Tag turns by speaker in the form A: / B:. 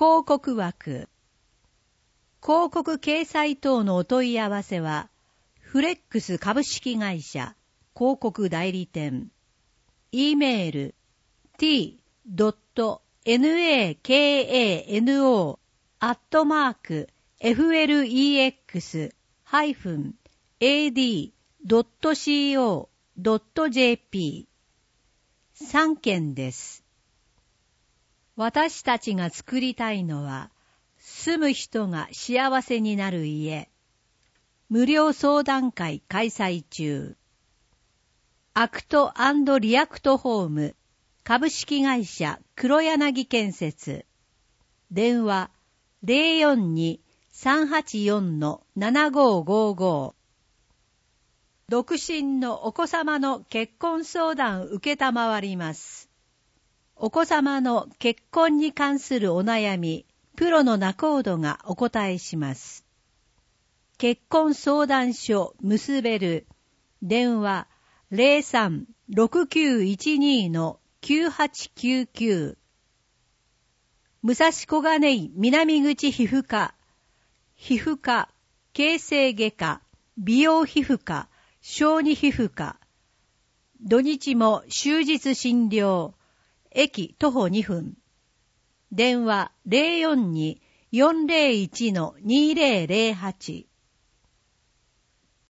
A: 広告枠。広告掲載等のお問い合わせは、フレックス株式会社広告代理店。E メール t.nakano-flex-ad.co.jp 3件です。私たちが作りたいのは、住む人が幸せになる家。無料相談会開催中。アクト&リアクトホーム株式会社黒柳建設。電話 042-384-7555。独身のお子様の結婚相談受けたまわります。お子様の結婚に関するお悩み、プロの仲人がお答えします。結婚相談所結べる。電話 03-6912-9899。武蔵小金井南口皮膚科、皮膚科、形成外科、美容皮膚科、小児皮膚科。土日も終日診療。駅徒歩2分。電話 042-401-2008。